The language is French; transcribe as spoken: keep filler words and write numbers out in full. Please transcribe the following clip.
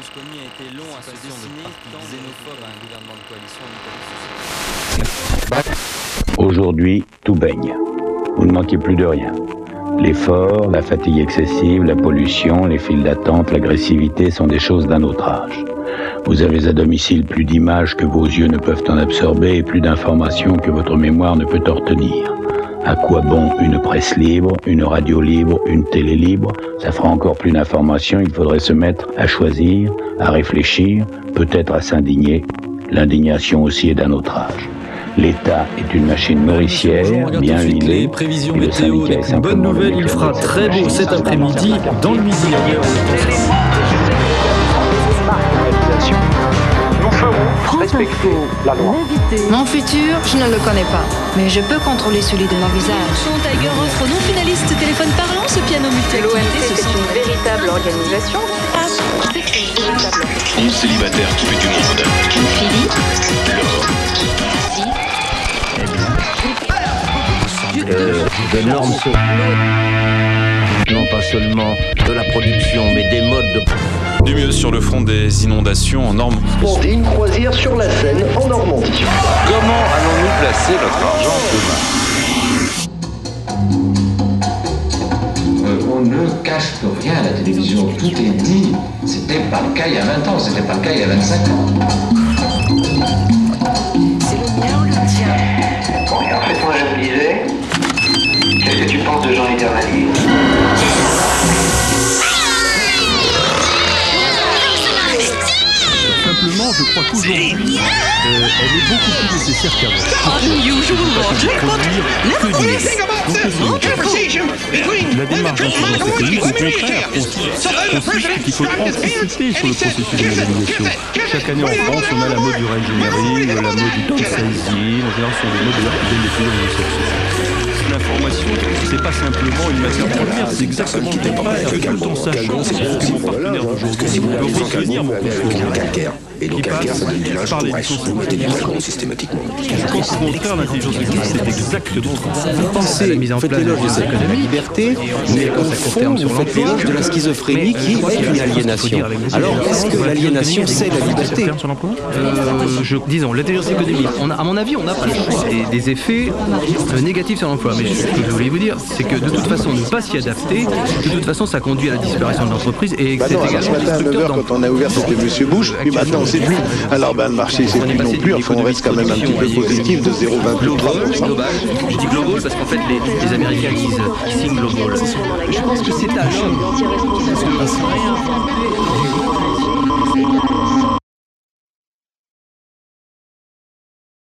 Berlusconi a été long à se dessiner, tant xénophobe à un gouvernement de coalition en Italie. Aujourd'hui, tout baigne. Vous ne manquez plus de rien. L'effort, la fatigue excessive, la pollution, les files d'attente, l'agressivité sont des choses d'un autre âge. Vous avez à domicile plus d'images que vos yeux ne peuvent en absorber et plus d'informations que votre mémoire ne peut en retenir. À quoi bon une presse libre, une radio libre, une télé libre? Ça fera encore plus d'informations, il faudrait se mettre à choisir, à réfléchir, peut-être à s'indigner. L'indignation aussi est d'un autre âge. L'État est une machine nourricière, bien huilée. Prévision météo avec une bonne nouvelle, il fera très beau cet après-midi dans le Midi. Nous ferons respecter la loi. Mon futur, je ne le connais pas, mais je peux contrôler celui de mon visage. Tiger offre aux non-finalistes téléphone parlant, ce piano multi-activité. L'O M C, c'est une véritable organisation. onze célibataires qui fait du monde. Philippe. Laure. Euh, de normes, non pas seulement de la production, mais des modes de... Du mieux sur le front des inondations en Normandie. Monter une croisière sur la Seine en Normandie. Comment allons-nous placer notre argent demain ? euh, On ne cache rien à la télévision, tout est dit. C'était pas le cas il y a vingt ans, c'était pas le cas il y a vingt-cinq ans. C'est le mien ou le tien? Bon, et en fait, moi je me disais, qu'est-ce que tu penses de Jean Eternalier? Simplement, je crois qu'aujourd'hui, euh, elle est beaucoup plus nécessaire qu'avant. La démarche dans ce pays, au contraire, consiste qu'il faut anticiper sur le processus de mondialisation. Chaque année en France, on a la mode du reengineering, la mode du downsizing, en général, ce sont des modes d'ailleurs qui viennent des pays anglo-saxons. L'information, c'est pas simplement une matière première, c'est exactement le contraire. Tout en sachant que mon partenaire d'aujourd'hui peut retenir mon confort. Et donc, calcaire, ça donne du linge pour bref, systématiquement. Je pense qu'au contraire, l'intelligence économique, c'est exactement ça. Vous pensez, faites l'éloge de cette liberté, mais au fond, vous faites l'éloge de la schizophrénie qui est une aliénation. Alors, est-ce que l'aliénation, c'est la liberté? euh, je, Disons, l'intelligence économique, on a, à mon avis, on n'a pas le choix des, des effets euh, négatifs sur l'emploi. Mais ce que je voulais vous dire, c'est que de toute façon, ne pas s'y adapter, de toute façon, ça conduit à la disparition de l'entreprise et bah c'est non, également ce matin à neuf heures, quand on a ouvert, c'était Monsieur Bush, puis maintenant, c'est plus. Alors, ben, le marché, c'est plus non plus. Enfin, on reste quand même un petit peu positif de zéro virgule vingt-trois pour cent. Global, je dis global parce qu'en fait, les, les Américains disent qu'ils signent global. Je pense que c'est à l'homme.